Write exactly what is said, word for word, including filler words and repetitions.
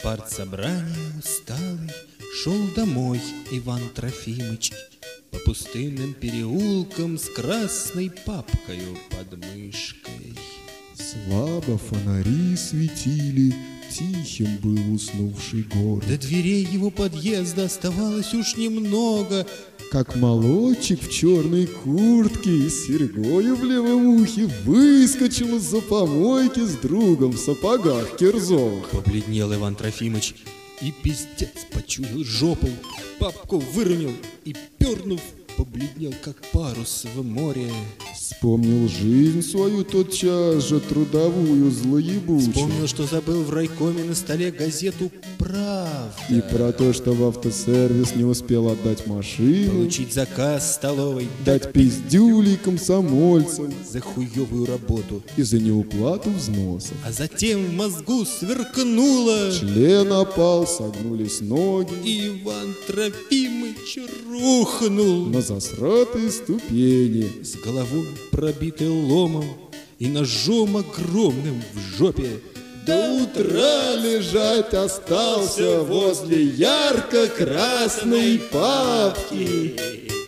партсобрания усталый шел домой Иван Трофимыч по пустынным переулкам с красной папкою под мышкой. Слабо фонари светили, тихим был уснувший город. До дверей его подъезда оставалось уж немного, как молодчик в черной куртке и с серьгою в левом ухе выскочил из-за помойки с другом в сапогах кирзовых. Побледнел Иван Трофимыч и пиздец почуял жопой, папку выронил и, пернув, побледнел, как парус в море. Вспомнил жизнь свою тотчас же, трудовую, злоебучую. Вспомнил, что забыл в райкоме на столе газету «Правда». И про то, что в автосервис не успел отдать машину, получить заказ в столовой, дать пиздюлей комсомольцам за хуевую работу и за неуплату взносов. А затем в мозгу сверкнуло, член опал, согнулись ноги, и Иван Трофимыч рухнул на засратые ступени, с головой пробитой ломом и ножом огромным в жопе. До утра лежать остался возле ярко-красной папки.